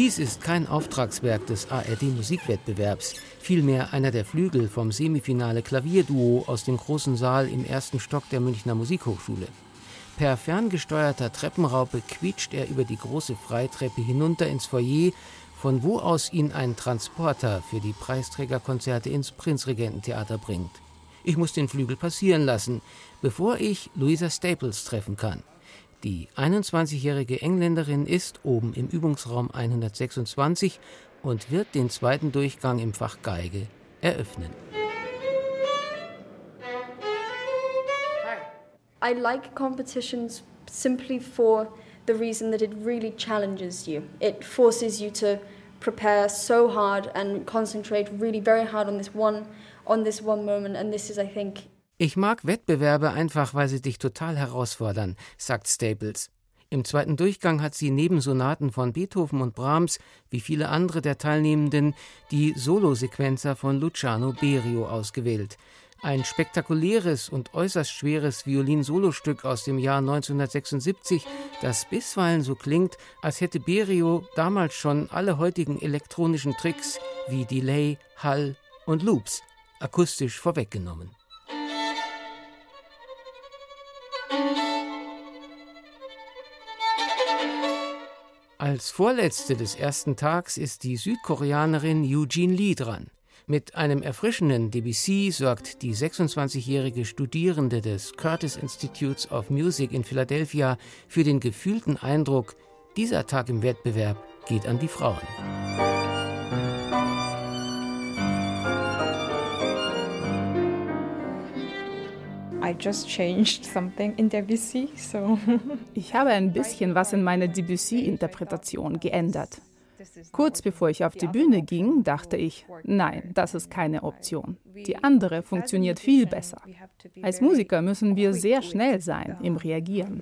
Dies ist kein Auftragswerk des ARD-Musikwettbewerbs, vielmehr einer der Flügel vom Semifinale Klavierduo aus dem großen Saal im ersten Stock der Münchner Musikhochschule. Per ferngesteuerter Treppenraupe quietscht er über die große Freitreppe hinunter ins Foyer, von wo aus ihn ein Transporter für die Preisträgerkonzerte ins Prinzregententheater bringt. Ich muss den Flügel passieren lassen, bevor ich Louisa Staples treffen kann. Die 21-jährige Engländerin ist oben im Übungsraum 126 und wird den zweiten Durchgang im Fach Geige eröffnen. I like competitions simply for the reason that it really challenges you. It forces you to prepare so hard and concentrate really very hard on this one moment, and this is, I think. Ich mag Wettbewerbe einfach, weil sie dich total herausfordern, sagt Staples. Im zweiten Durchgang hat sie neben Sonaten von Beethoven und Brahms, wie viele andere der Teilnehmenden, die Solosequenzer von Luciano Berio ausgewählt. Ein spektakuläres und äußerst schweres Violin-Solostück aus dem Jahr 1976, das bisweilen so klingt, als hätte Berio damals schon alle heutigen elektronischen Tricks wie Delay, Hall und Loops akustisch vorweggenommen. Als Vorletzte des ersten Tags ist die Südkoreanerin Eugene Lee dran. Mit einem erfrischenden Debussy sorgt die 26-jährige Studierende des Curtis Institute of Music in Philadelphia für den gefühlten Eindruck, dieser Tag im Wettbewerb geht an die Frauen. I just changed something in Debussy, so. Ich habe ein bisschen was in meiner Debussy-Interpretation geändert. Kurz bevor ich auf die Bühne ging, dachte ich, nein, das ist keine Option. Die andere funktioniert viel besser. Als Musiker müssen wir sehr schnell sein im Reagieren.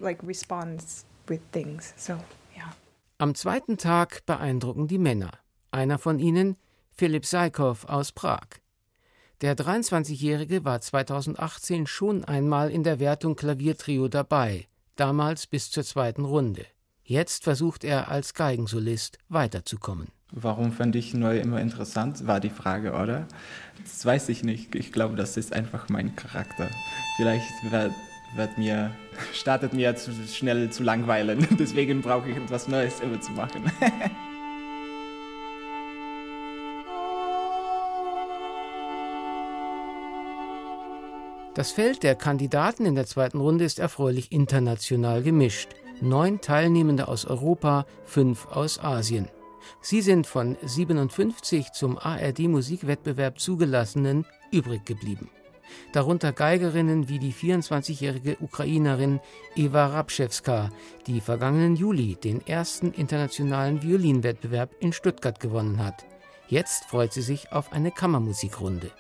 Am zweiten Tag beeindrucken die Männer. Einer von ihnen, Philipp Saikov aus Prag. Der 23-Jährige war 2018 schon einmal in der Wertung Klaviertrio dabei, damals bis zur zweiten Runde. Jetzt versucht er als Geigensolist weiterzukommen. Warum fand ich neu immer interessant, war die Frage, oder? Das weiß ich nicht. Ich glaube, das ist einfach mein Charakter. Vielleicht startet mir zu schnell zu langweilen. Deswegen brauche ich etwas Neues immer zu machen. Das Feld der Kandidaten in der zweiten Runde ist erfreulich international gemischt. 9 Teilnehmende aus Europa, 5 aus Asien. Sie sind von 57 zum ARD-Musikwettbewerb zugelassenen übrig geblieben. Darunter Geigerinnen wie die 24-jährige Ukrainerin Eva Rabschewska, die vergangenen Juli den ersten internationalen Violinwettbewerb in Stuttgart gewonnen hat. Jetzt freut sie sich auf eine Kammermusikrunde.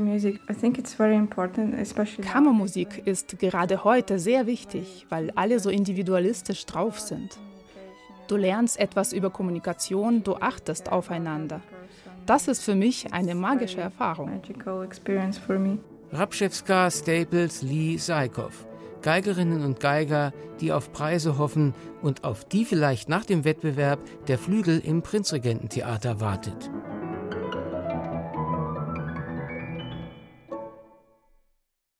Kammermusik ist gerade heute sehr wichtig, weil alle so individualistisch drauf sind. Du lernst etwas über Kommunikation, du achtest aufeinander. Das ist für mich eine magische Erfahrung. Rabschewska, Staples, Lee, Saikov. Geigerinnen und Geiger, die auf Preise hoffen und auf die vielleicht nach dem Wettbewerb der Flügel im Prinzregententheater wartet.